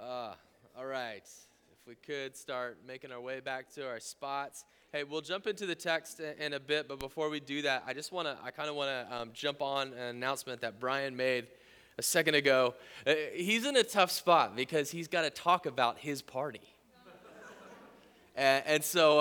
All right. If we could start making our way back to our spots. Hey, we'll jump into the text in a bit, but before we do that, I kind of want to jump on an announcement that Brian made a second ago. He's in a tough spot because he's got to talk about his party. And so,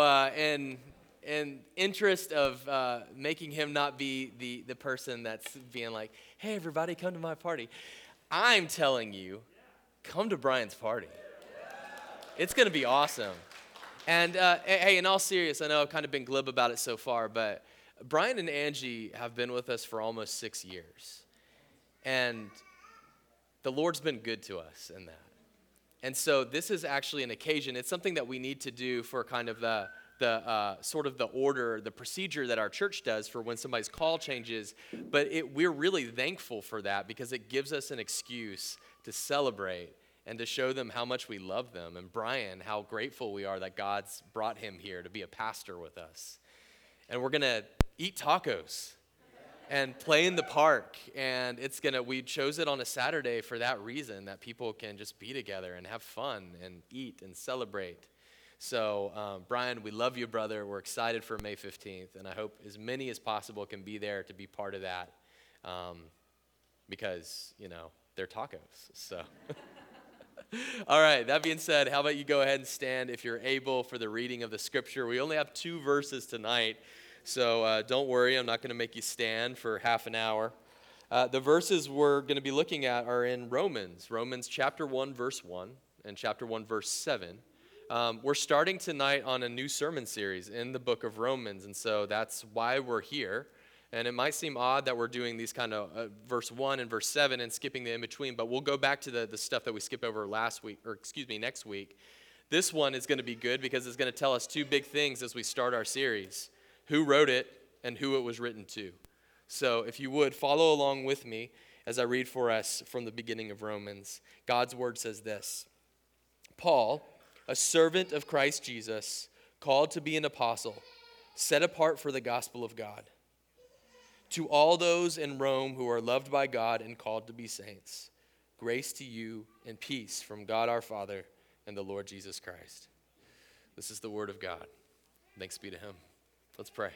in interest of making him not be the person that's being like, hey, everybody, come to my party, I'm telling you, come to Brian's party. It's going to be awesome. And hey, in all seriousness, I know I've kind of been glib about it so far, but Brian and Angie have been with us for almost 6 years. And the Lord's been good to us in that. And so this is actually an occasion. It's something that we need to do for kind of the sort of the order, the procedure that our church does for when somebody's call changes. But we're really thankful for that because it gives us an excuse to celebrate and to show them how much we love them. And Brian, how grateful we are that God's brought him here to be a pastor with us. And we're going to eat tacos and play in the park. And we chose it on a Saturday for that reason, that people can just be together and have fun and eat and celebrate. So, Brian, we love you, brother. We're excited for May 15th. And I hope as many as possible can be there to be part of that because, they're tacos. So, all right, that being said, how about you go ahead and stand if you're able for the reading of the scripture. We only have 2 verses tonight, so don't worry. I'm not going to make you stand for half an hour. The verses we're going to be looking at are in Romans chapter 1, verse 1, and chapter 1, verse 7. We're starting tonight on a new sermon series in the book of Romans, and so that's why we're here. And it might seem odd that we're doing these kind of verse 1 and verse 7 and skipping the in-between, but we'll go back to the stuff that we skipped over next week. This one is going to be good because it's going to tell us 2 big things as we start our series: who wrote it and who it was written to. So if you would, follow along with me as I read for us from the beginning of Romans. God's word says this: Paul, a servant of Christ Jesus, called to be an apostle, set apart for the gospel of God. To all those in Rome who are loved by God and called to be saints, grace to you and peace from God our Father and the Lord Jesus Christ. This is the word of God. Thanks be to him. Let's pray.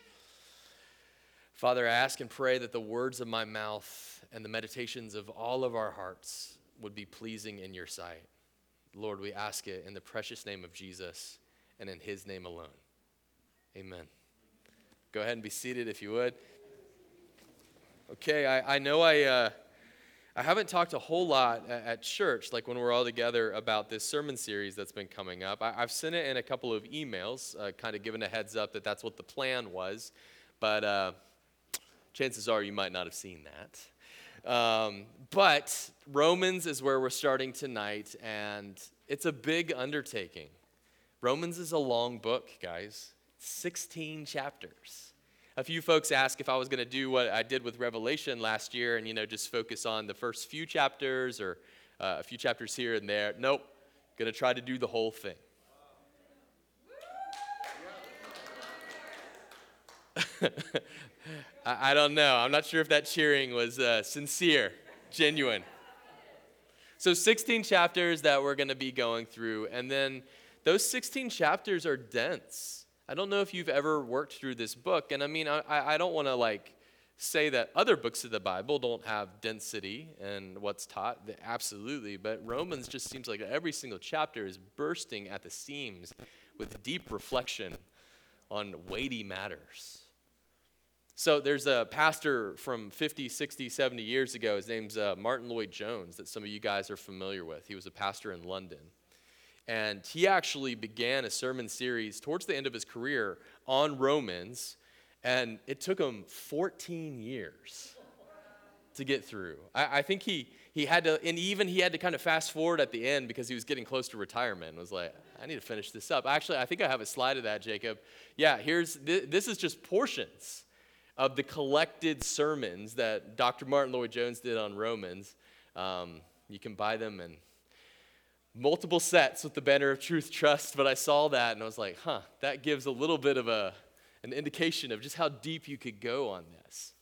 Father, I ask and pray that the words of my mouth and the meditations of all of our hearts would be pleasing in your sight. Lord, we ask it in the precious name of Jesus and in his name alone. Amen. Go ahead and be seated if you would. Okay, I know I haven't talked a whole lot at church, like when we're all together, about this sermon series that's been coming up. I've sent it in a couple of emails, kind of giving a heads up that that's what the plan was, but chances are you might not have seen that. But Romans is where we're starting tonight, and it's a big undertaking. Romans is a long book, guys. 16 chapters. A few folks asked if I was going to do what I did with Revelation last year and, just focus on the first few chapters or a few chapters here and there. Nope. Going to try to do the whole thing. I don't know. I'm not sure if that cheering was sincere, genuine. So 16 chapters that we're going to be going through, and then those 16 chapters are dense. I don't know if you've ever worked through this book, and I don't want to say that other books of the Bible don't have density and what's taught. Absolutely, but Romans just seems like every single chapter is bursting at the seams with deep reflection on weighty matters. So there's a pastor from 50, 60, 70 years ago. His name's Martin Lloyd-Jones that some of you guys are familiar with. He was a pastor in London. And he actually began a sermon series towards the end of his career on Romans, and it took him 14 years to get through. I think he had to, and even he had to kind of fast forward at the end because he was getting close to retirement and was like, I need to finish this up. Actually, I think I have a slide of that, Jacob. Yeah, this is just portions of the collected sermons that Dr. Martin Lloyd-Jones did on Romans. You can buy them in multiple sets with the banner of Truth Trust, but I saw that and I was like, that gives a little bit of an indication of just how deep you could go on this.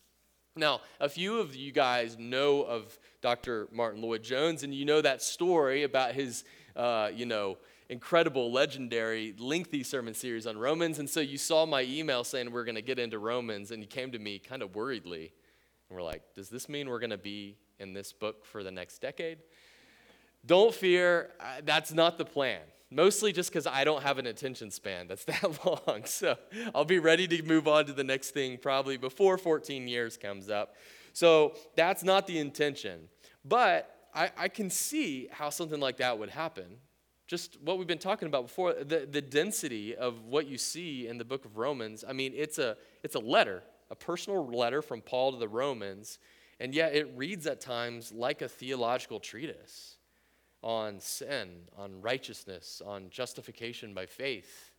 Now, a few of you guys know of Dr. Martin Lloyd-Jones, and you know that story about his, incredible, legendary, lengthy sermon series on Romans. And so you saw my email saying we're going to get into Romans, and you came to me kind of worriedly. And we're like, does this mean we're going to be in this book for the next decade? Don't fear, that's not the plan. Mostly just because I don't have an attention span that's that long. So I'll be ready to move on to the next thing probably before 14 years comes up. So that's not the intention. But I can see how something like that would happen. Just what we've been talking about before, the density of what you see in the book of Romans. I mean, it's a letter, a personal letter from Paul to the Romans, and yet it reads at times like a theological treatise on sin, on righteousness, on justification by faith.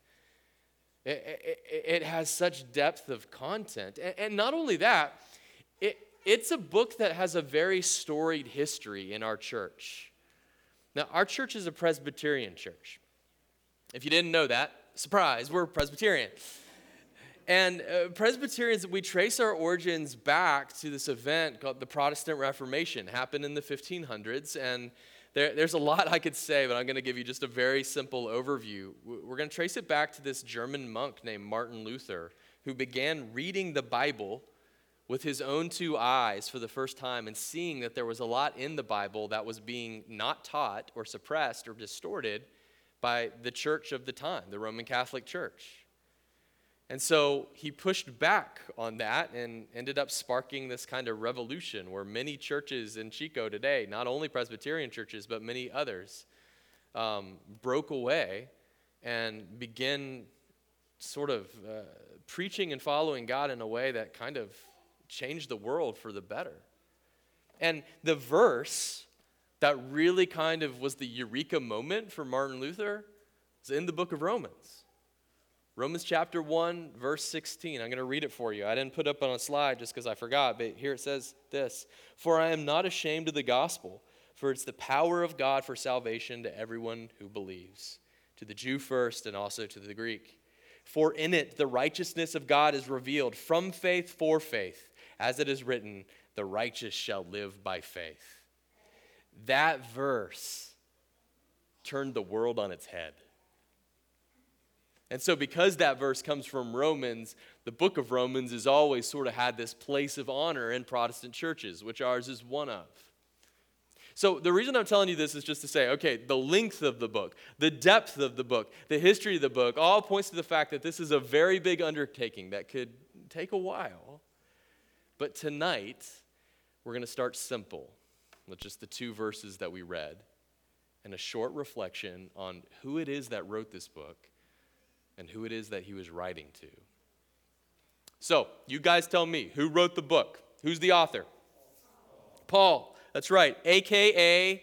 It has such depth of content. And not only that, it's a book that has a very storied history in our church. Now, our church is a Presbyterian church. If you didn't know that, surprise, we're Presbyterian. And Presbyterians, we trace our origins back to this event called the Protestant Reformation. It happened in the 1500s, and there's a lot I could say, but I'm going to give you just a very simple overview. We're going to trace it back to this German monk named Martin Luther, who began reading the Bible with his own two eyes for the first time and seeing that there was a lot in the Bible that was being not taught or suppressed or distorted by the church of the time, the Roman Catholic Church. And so he pushed back on that and ended up sparking this kind of revolution where many churches in Chico today, not only Presbyterian churches, but many others, broke away and began sort of preaching and following God in a way that kind of changed the world for the better. And the verse that really kind of was the eureka moment for Martin Luther is in the book of Romans. Romans chapter 1, verse 16. I'm going to read it for you. I didn't put it up on a slide just because I forgot, but here it says this. For I am not ashamed of the gospel, for it's the power of God for salvation to everyone who believes, to the Jew first and also to the Greek. For in it the righteousness of God is revealed from faith for faith, as it is written, the righteous shall live by faith. That verse turned the world on its head. And so because that verse comes from Romans, the book of Romans has always sort of had this place of honor in Protestant churches, which ours is one of. So the reason I'm telling you this is just to say, okay, the length of the book, the depth of the book, the history of the book, all points to the fact that this is a very big undertaking that could take a while. But tonight, we're going to start simple with just the two verses that we read and a short reflection on who it is that wrote this book and who it is that he was writing to. So, you guys tell me, who wrote the book? Who's the author? Paul. That's right, a.k.a.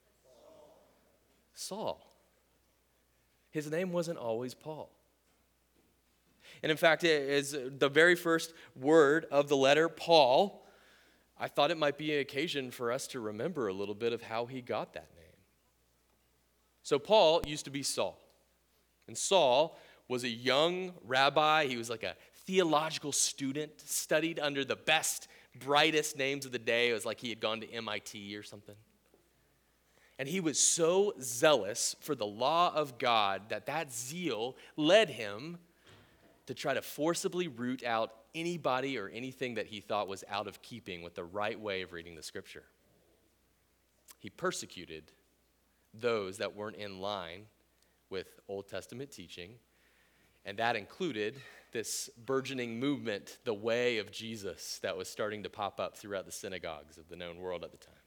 Saul. His name wasn't always Paul. And in fact, it is the very first word of the letter, Paul. I thought it might be an occasion for us to remember a little bit of how he got that name. So Paul used to be Saul. And Saul was a young rabbi. He was like a theological student, studied under the best, brightest names of the day. It was like he had gone to MIT or something. And he was so zealous for the law of God that zeal led him to try to forcibly root out anybody or anything that he thought was out of keeping with the right way of reading the scripture. He persecuted those that weren't in line with Old Testament teaching, and that included this burgeoning movement, the way of Jesus, that was starting to pop up throughout the synagogues of the known world at the time.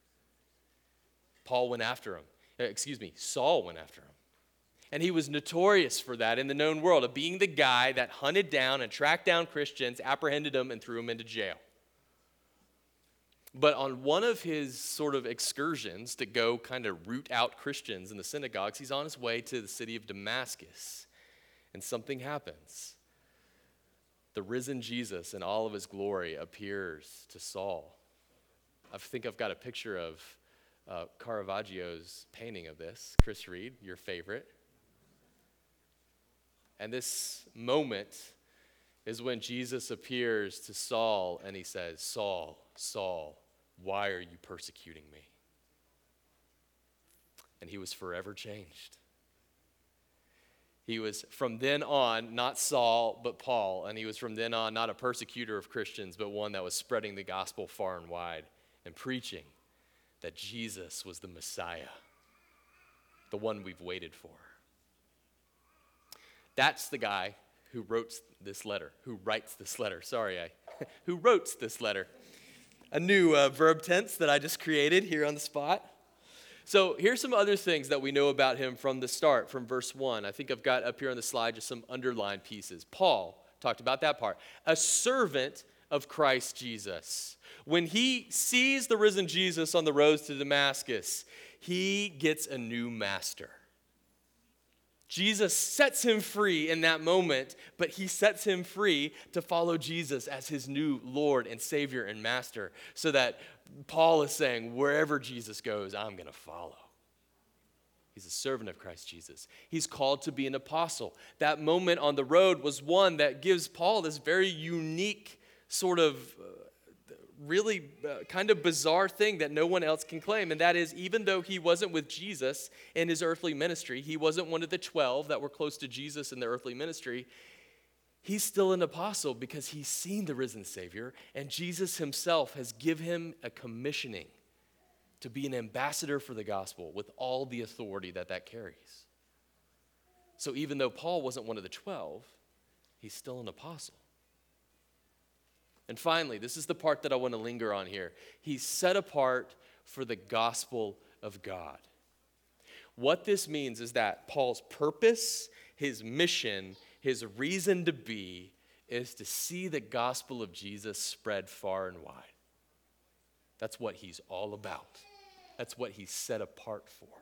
Saul went after him. And he was notorious for that in the known world, of being the guy that hunted down and tracked down Christians, apprehended them, and threw them into jail. But on one of his sort of excursions to go kind of root out Christians in the synagogues, he's on his way to the city of Damascus, and something happens. The risen Jesus in all of his glory appears to Saul. I think I've got a picture of Caravaggio's painting of this. Chris Reed, your favorite. And this moment is when Jesus appears to Saul and he says, "Saul, Saul, why are you persecuting me?" And he was forever changed. He was from then on not Saul, but Paul. And he was from then on not a persecutor of Christians, but one that was spreading the gospel far and wide and preaching that Jesus was the Messiah, the one we've waited for. That's the guy who wrote this letter, who writes this letter. Who wrote this letter. A new verb tense that I just created here on the spot. So here's some other things that we know about him from the start, from verse 1. I think I've got up here on the slide just some underlined pieces. Paul talked about that part. A servant of Christ Jesus. When he sees the risen Jesus on the roads to Damascus, he gets a new master. Jesus sets him free in that moment, but he sets him free to follow Jesus as his new Lord and Savior and Master, so that Paul is saying, wherever Jesus goes, I'm going to follow. He's a servant of Christ Jesus. He's called to be an apostle. That moment on the road was one that gives Paul this very unique sort of really kind of bizarre thing that no one else can claim, and that is, even though he wasn't with Jesus in his earthly ministry, he wasn't one of the 12 that were close to Jesus in their earthly ministry, he's still an apostle because he's seen the risen Savior, and Jesus himself has given him a commissioning to be an ambassador for the gospel with all the authority that carries. So even though Paul wasn't one of the 12, he's still an apostle. And finally, this is the part that I want to linger on here. He's set apart for the gospel of God. What this means is that Paul's purpose, his mission, his reason to be is to see the gospel of Jesus spread far and wide. That's what he's all about. That's what he's set apart for.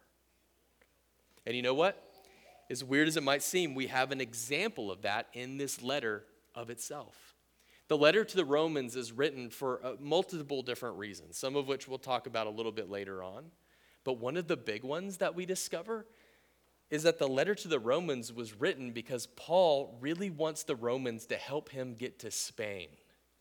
And you know what? As weird as it might seem, we have an example of that in this letter of itself. The letter to the Romans is written for multiple different reasons, some of which we'll talk about a little bit later on. But one of the big ones that we discover is that the letter to the Romans was written because Paul really wants the Romans to help him get to Spain.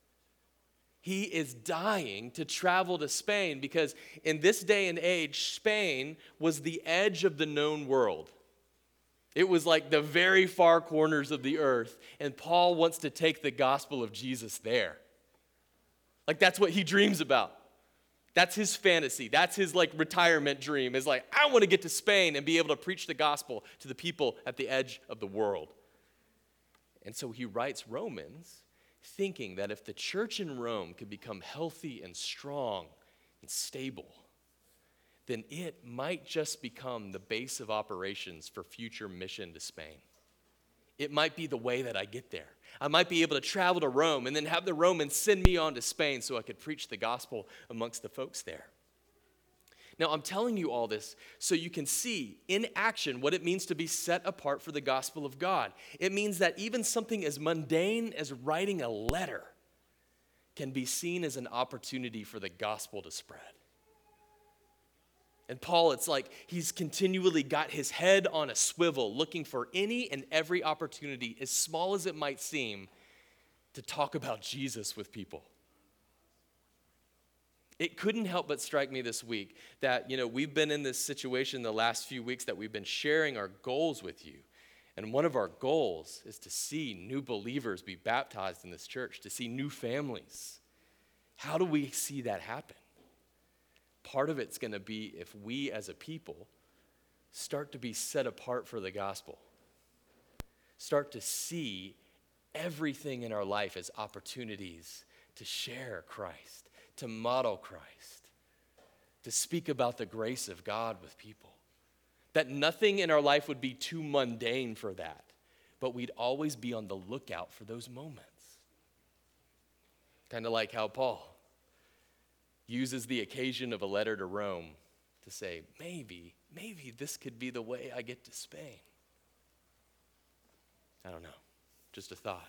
He is dying to travel to Spain because in this day and age, Spain was the edge of the known world. It was like the very far corners of the earth, and Paul wants to take the gospel of Jesus there. Like, that's what he dreams about. That's his fantasy. That's his retirement dream, is I want to get to Spain and be able to preach the gospel to the people at the edge of the world. And so he writes Romans thinking that if the church in Rome could become healthy and strong and stable, then it might just become the base of operations for future mission to Spain. It might be the way that I get there. I might be able to travel to Rome and then have the Romans send me on to Spain so I could preach the gospel amongst the folks there. Now, I'm telling you all this so you can see in action what it means to be set apart for the gospel of God. It means that even something as mundane as writing a letter can be seen as an opportunity for the gospel to spread. And Paul, it's like he's continually got his head on a swivel, looking for any and every opportunity, as small as it might seem, to talk about Jesus with people. It couldn't help but strike me this week that, we've been in this situation the last few weeks that we've been sharing our goals with you. And one of our goals is to see new believers be baptized in this church, to see new families. How do we see that happen? Part of it's going to be if we as a people start to be set apart for the gospel, start to see everything in our life as opportunities to share Christ, to model Christ, to speak about the grace of God with people. That nothing in our life would be too mundane for that, but we'd always be on the lookout for those moments. Kind of like how Paul uses the occasion of a letter to Rome to say, maybe this could be the way I get to Spain. I don't know, just a thought.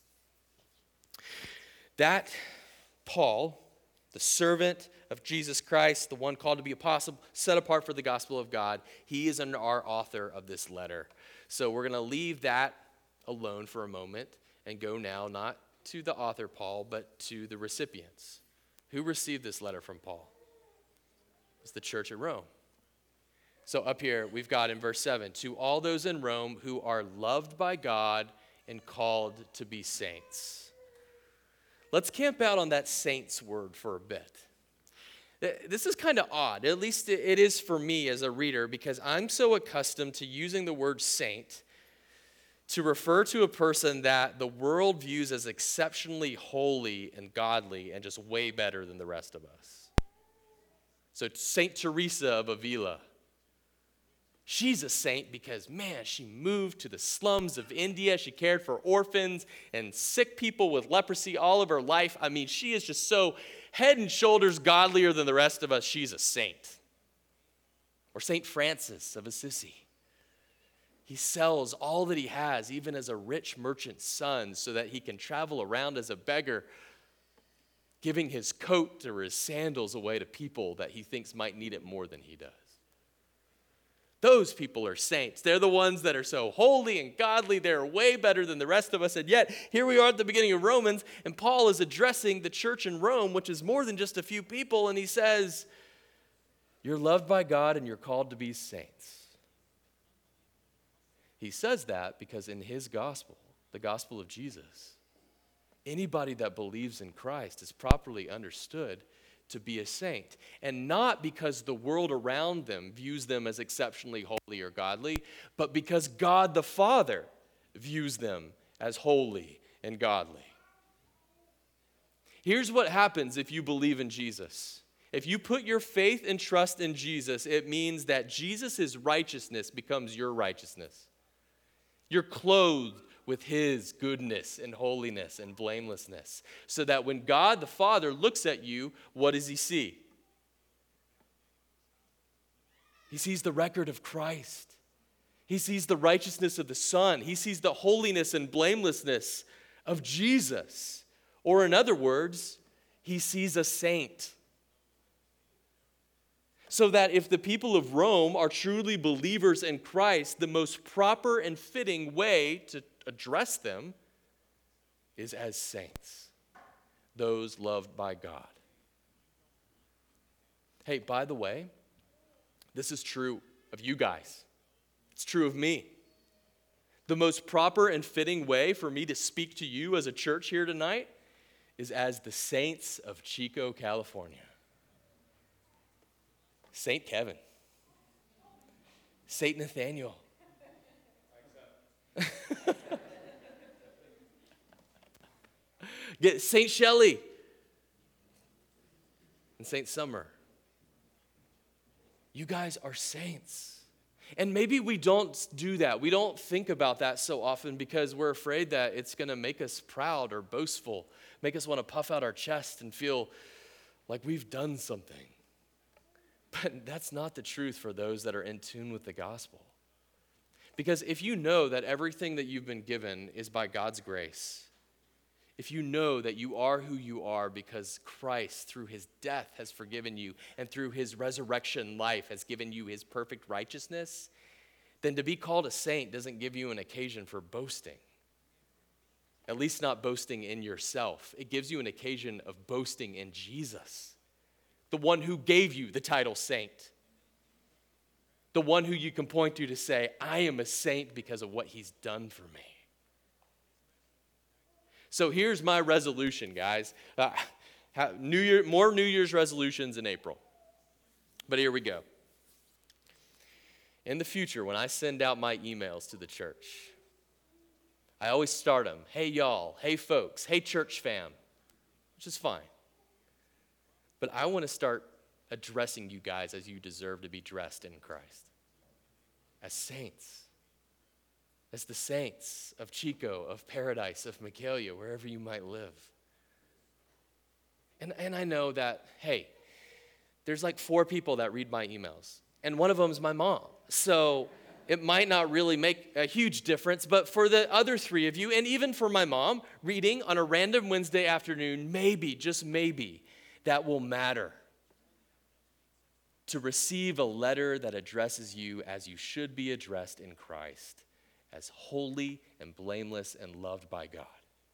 That Paul, the servant of Jesus Christ, the one called to be apostle, set apart for the gospel of God, he is our author of this letter. So we're going to leave that alone for a moment and go now not to the author Paul, but to the recipients. Who received this letter from Paul? It's the church at Rome. So up here, we've got in verse 7, to all those in Rome who are loved by God and called to be saints. Let's camp out on that saints word for a bit. This is kind of odd, at least it is for me as a reader, because I'm so accustomed to using the word saint to refer to a person that the world views as exceptionally holy and godly and just way better than the rest of us. So Saint Teresa of Avila. She's a saint because, man, she moved to the slums of India. She cared for orphans and sick people with leprosy all of her life. I mean, she is just so head and shoulders godlier than the rest of us. She's a saint. Or Saint Francis of Assisi. He sells all that he has, even as a rich merchant's son, so that he can travel around as a beggar, giving his coat or his sandals away to people that he thinks might need it more than he does. Those people are saints. They're the ones that are so holy and godly. They're way better than the rest of us. And yet, here we are at the beginning of Romans, and Paul is addressing the church in Rome, which is more than just a few people, and he says, you're loved by God and you're called to be saints. He says that because in his gospel, the gospel of Jesus, anybody that believes in Christ is properly understood to be a saint. And not because the world around them views them as exceptionally holy or godly, but because God the Father views them as holy and godly. Here's what happens if you believe in Jesus. If you put your faith and trust in Jesus, it means that Jesus' righteousness becomes your righteousness. You're clothed with his goodness and holiness and blamelessness, so that when God the Father looks at you, what does he see? He sees the record of Christ. He sees the righteousness of the Son. He sees the holiness and blamelessness of Jesus. Or in other words, he sees a saint. So that if the people of Rome are truly believers in Christ, the most proper and fitting way to address them is as saints, those loved by God. Hey, by the way, this is true of you guys. It's true of me. The most proper and fitting way for me to speak to you as a church here tonight is as the saints of Chico, California. Saint Kevin, Saint Nathaniel, get Saint Shelley, and Saint Summer. You guys are saints. And maybe we don't do that. We don't think about that so often because we're afraid that it's going to make us proud or boastful, make us want to puff out our chest and feel like we've done something. But that's not the truth for those that are in tune with the gospel. Because if you know that everything that you've been given is by God's grace, if you know that you are who you are because Christ, through his death, has forgiven you, and through his resurrection life has given you his perfect righteousness, then to be called a saint doesn't give you an occasion for boasting. At least not boasting in yourself. It gives you an occasion of boasting in Jesus, the one who gave you the title saint. The one who you can point to say, I am a saint because of what he's done for me. So here's my resolution, guys. More New Year's resolutions in April. But here we go. In the future, when I send out my emails to the church, I always start them, hey y'all, hey folks, hey church fam, which is fine. But I want to start addressing you guys as you deserve to be dressed in Christ. As saints. As the saints of Chico, of Paradise, of Michaelia, wherever you might live. And I know that, hey, there's like 4 people that read my emails. And one of them is my mom. So it might not really make a huge difference. But for the other 3 of you, and even for my mom, reading on a random Wednesday afternoon, maybe, just maybe, that will matter. To receive a letter that addresses you as you should be addressed in Christ, as holy and blameless and loved by God.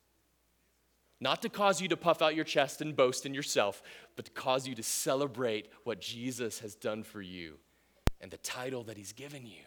Not to cause you to puff out your chest and boast in yourself, but to cause you to celebrate what Jesus has done for you and the title that he's given you.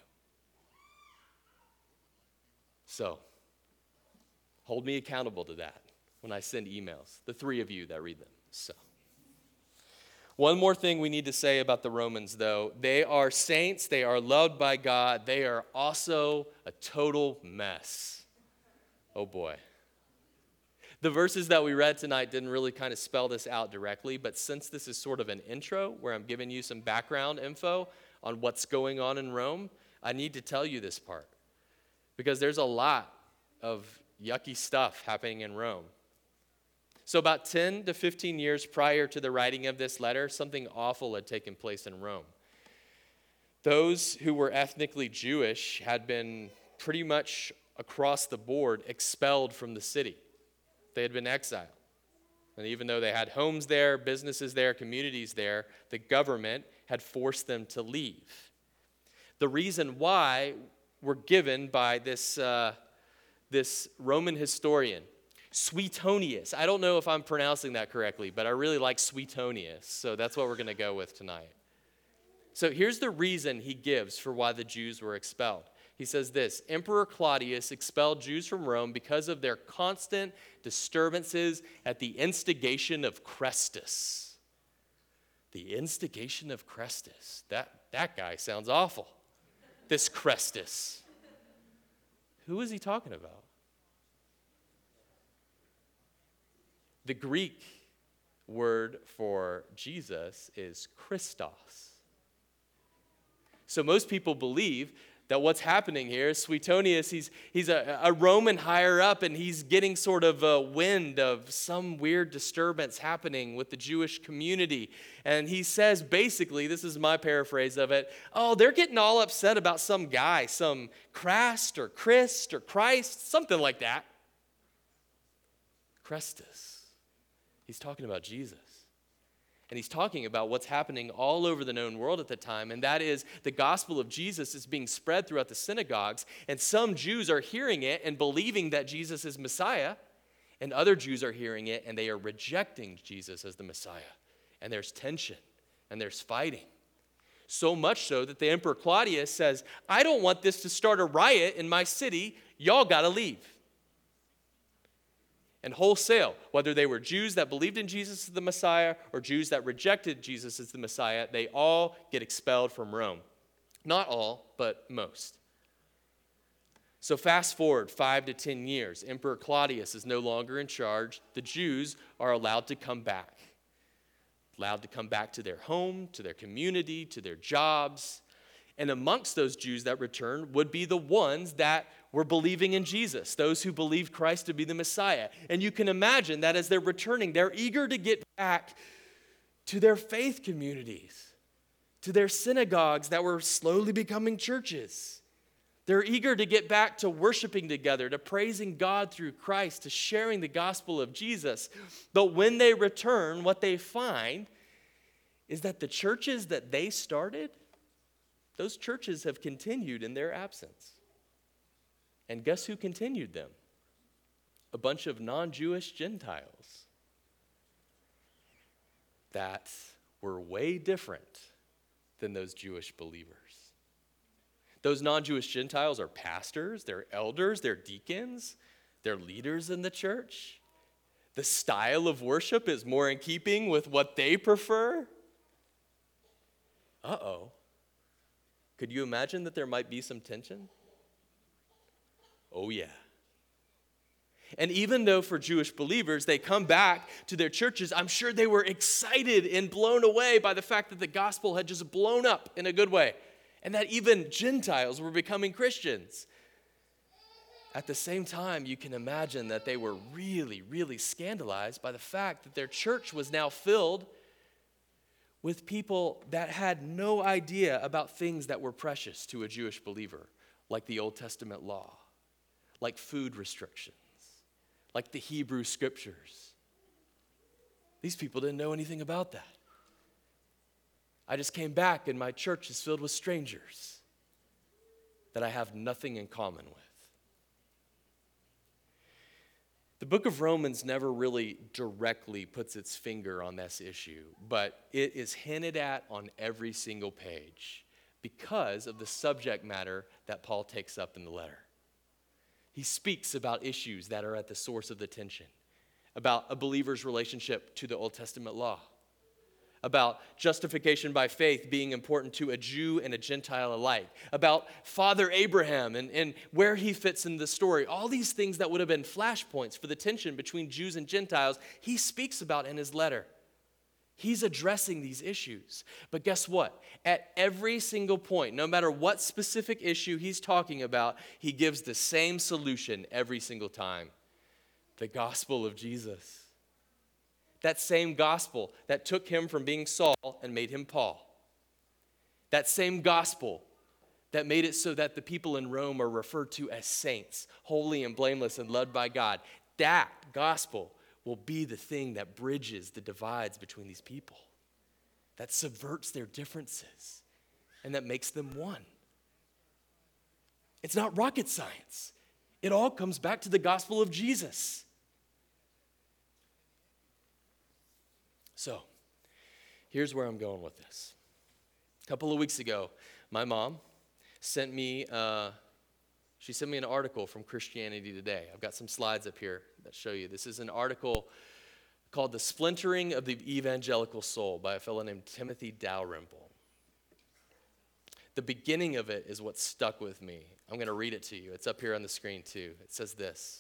So, hold me accountable to that when I send emails, the three of you that read them. So, one more thing we need to say about the Romans, though. They are saints. They are loved by God. They are also a total mess. Oh, boy. The verses that we read tonight didn't really kind of spell this out directly, but since this is sort of an intro where I'm giving you some background info on what's going on in Rome, I need to tell you this part because there's a lot of yucky stuff happening in Rome. So about 10 to 15 years prior to the writing of this letter, something awful had taken place in Rome. Those who were ethnically Jewish had been pretty much across the board expelled from the city. They had been exiled. And even though they had homes there, businesses there, communities there, the government had forced them to leave. The reason why were given by this Roman historian, Suetonius. I don't know if I'm pronouncing that correctly, but I really like Suetonius, so that's what we're going to go with tonight. So here's the reason he gives for why the Jews were expelled. He says this: Emperor Claudius expelled Jews from Rome because of their constant disturbances at the instigation of Chrestus. The instigation of Chrestus. That guy sounds awful. This Chrestus. Who is he talking about? The Greek word for Jesus is Christos. So most people believe that what's happening here is Suetonius, he's a Roman higher up, and he's getting sort of a wind of some weird disturbance happening with the Jewish community. And he says, basically, this is my paraphrase of it, oh, they're getting all upset about some guy, some Christ or Christ or Christ, something like that. Christus. He's talking about Jesus. And he's talking about what's happening all over the known world at the time, and that is the gospel of Jesus is being spread throughout the synagogues, and some Jews are hearing it and believing that Jesus is Messiah, and other Jews are hearing it and they are rejecting Jesus as the Messiah. And there's tension and there's fighting. So much so that the Emperor Claudius says, I don't want this to start a riot in my city. Y'all got to leave. And wholesale, whether they were Jews that believed in Jesus as the Messiah or Jews that rejected Jesus as the Messiah, they all get expelled from Rome. Not all, but most. So fast forward 5 to 10 years. Emperor Claudius is no longer in charge. The Jews are allowed to come back. Allowed to come back to their home, to their community, to their jobs. And amongst those Jews that return would be the ones that were believing in Jesus, those who believed Christ to be the Messiah. And you can imagine that as they're returning, they're eager to get back to their faith communities, to their synagogues that were slowly becoming churches. They're eager to get back to worshiping together, to praising God through Christ, to sharing the gospel of Jesus. But when they return, what they find is that the churches that they started, those churches have continued in their absence. And guess who continued them? A bunch of non-Jewish Gentiles that were way different than those Jewish believers. Those non-Jewish Gentiles are pastors, they're elders, they're deacons, they're leaders in the church. The style of worship is more in keeping with what they prefer. Uh-oh. Could you imagine that there might be some tension? Oh, yeah. And even though for Jewish believers, they come back to their churches, I'm sure they were excited and blown away by the fact that the gospel had just blown up in a good way, and that even Gentiles were becoming Christians. At the same time, you can imagine that they were really, really scandalized by the fact that their church was now filled with people that had no idea about things that were precious to a Jewish believer, like the Old Testament law, like food restrictions, like the Hebrew scriptures. These people didn't know anything about that. I just came back and my church is filled with strangers that I have nothing in common with. The book of Romans never really directly puts its finger on this issue, but it is hinted at on every single page because of the subject matter that Paul takes up in the letter. He speaks about issues that are at the source of the tension, about a believer's relationship to the Old Testament law, about justification by faith being important to a Jew and a Gentile alike, about Father Abraham and where he fits in the story. All these things that would have been flashpoints for the tension between Jews and Gentiles, he speaks about in his letter. He's addressing these issues. But guess what? At every single point, no matter what specific issue he's talking about, he gives the same solution every single time: the gospel of Jesus. That same gospel that took him from being Saul and made him Paul. That same gospel that made it so that the people in Rome are referred to as saints, holy and blameless and loved by God. That gospel will be the thing that bridges the divides between these people, that subverts their differences, and that makes them one. It's not rocket science. It all comes back to the gospel of Jesus. So, here's where I'm going with this. A couple of weeks ago, my mom sent me an article from Christianity Today. I've got some slides up here that show you. This is an article called "The Splintering of the Evangelical Soul" by a fellow named Timothy Dalrymple. The beginning of it is what stuck with me. I'm going to read it to you. It's up here on the screen too. It says this: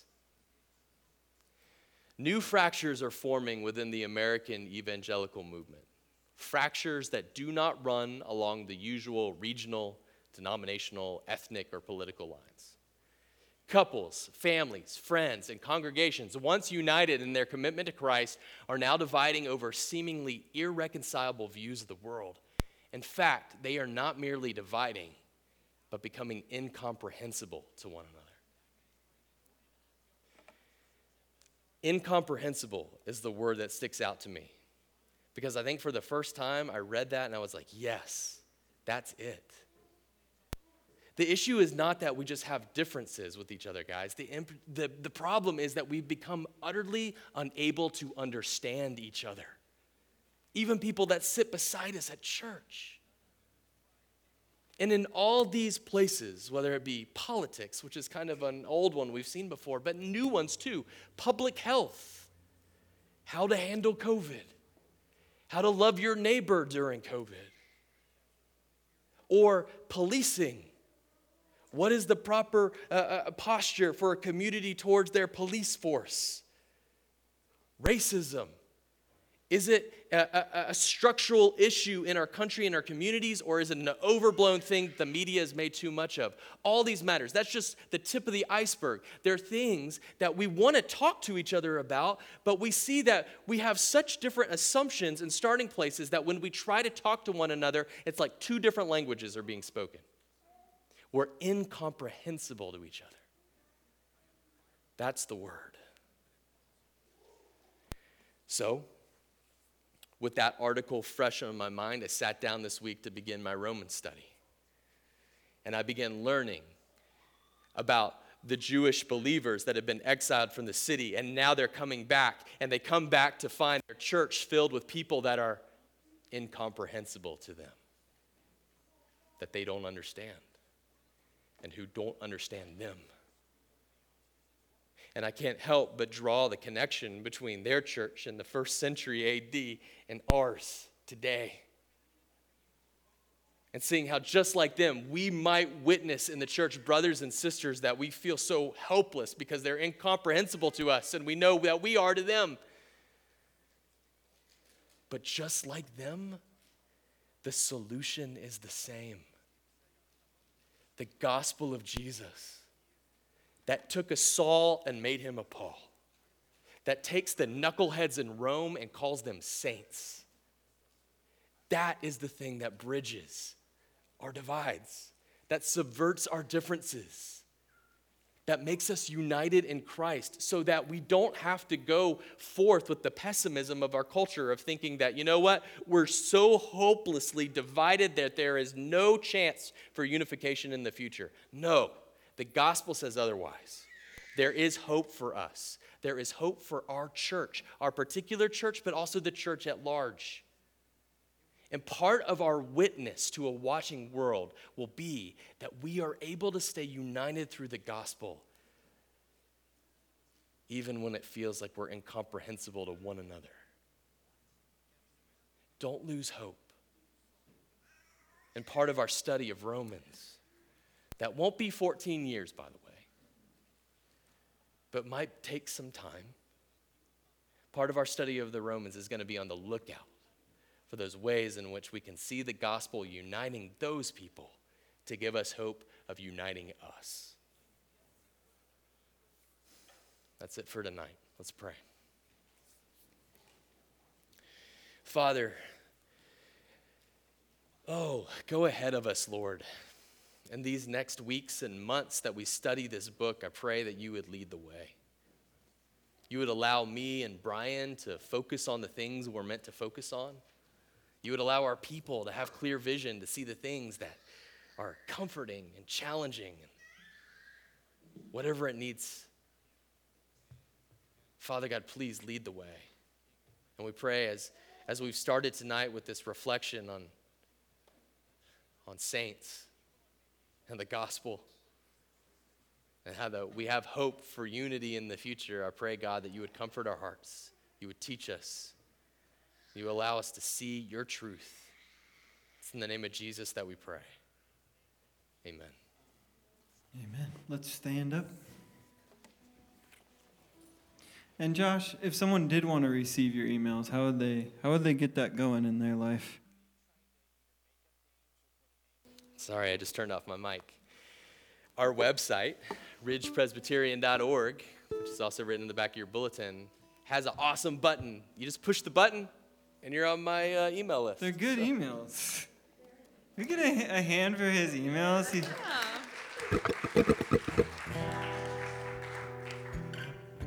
"New fractures are forming within the American evangelical movement. Fractures that do not run along the usual regional, denominational, ethnic, or political lines. Couples, families, friends, and congregations, once united in their commitment to Christ, are now dividing over seemingly irreconcilable views of the world. In fact, they are not merely dividing, but becoming incomprehensible to one another." Incomprehensible is the word that sticks out to me, because I think for the first time I read that and I was like, yes, that's it. The issue is not that we just have differences with each other, guys. The problem is that we've become utterly unable to understand each other, even people that sit beside us at church. And in all these places, whether it be politics, which is kind of an old one we've seen before, but new ones too, public health, how to handle COVID, how to love your neighbor during COVID, or policing. What is the proper posture for a community towards their police force? Racism. Is it a structural issue in our country and our communities, or is it an overblown thing the media has made too much of? All these matters. That's just the tip of the iceberg. They're things that we want to talk to each other about, but we see that we have such different assumptions and starting places that when we try to talk to one another, it's like two different languages are being spoken. We're incomprehensible to each other. That's the word. So, with that article fresh on my mind, I sat down this week to begin my Roman study. And I began learning about the Jewish believers that had been exiled from the city, and now they're coming back, and they come back to find their church filled with people that are incomprehensible to them, that they don't understand, and who don't understand them. And I can't help but draw the connection between their church in the first century AD and ours today. And seeing how just like them, we might witness in the church brothers and sisters that we feel so helpless because they're incomprehensible to us, and we know that we are to them. But just like them, the solution is the same. The gospel of Jesus that took a Saul and made him a Paul, that takes the knuckleheads in Rome and calls them saints. That is the thing that bridges our divides, that subverts our differences, that makes us united in Christ so that we don't have to go forth with the pessimism of our culture of thinking that, you know what, we're so hopelessly divided that there is no chance for unification in the future. No. The gospel says otherwise. There is hope for us. there is hope for our church, our particular church, but also the church at large. And part of our witness to a watching world will be that we are able to stay united through the gospel, even when it feels like we're incomprehensible to one another. Don't lose hope. And part of our study of Romans, that won't be 14 years, by the way, but might take some time. Part of our study of the Romans is going to be on the lookout for those ways in which we can see the gospel uniting those people to give us hope of uniting us. That's it for tonight. Let's pray. Father, go ahead of us, Lord. In these next weeks and months that we study this book, I pray that you would lead the way. You would allow me and Brian to focus on the things we're meant to focus on. You would allow our people to have clear vision to see the things that are comforting and challenging and whatever it needs. Father God, please lead the way. And we pray as we've started tonight with this reflection on saints and the gospel and how we have hope for unity in the future, I pray, God, that you would comfort our hearts. You would teach us. You allow us to see your truth. It's in the name of Jesus that we pray. Amen. Amen. Let's stand up. And Josh, if someone did want to receive your emails, how would they get that going in their life? Sorry, I just turned off my mic. Our website, ridgepresbyterian.org, which is also written in the back of your bulletin, has an awesome button. You just push the button, and you're on my email list. They're good emails. We get a hand for his emails.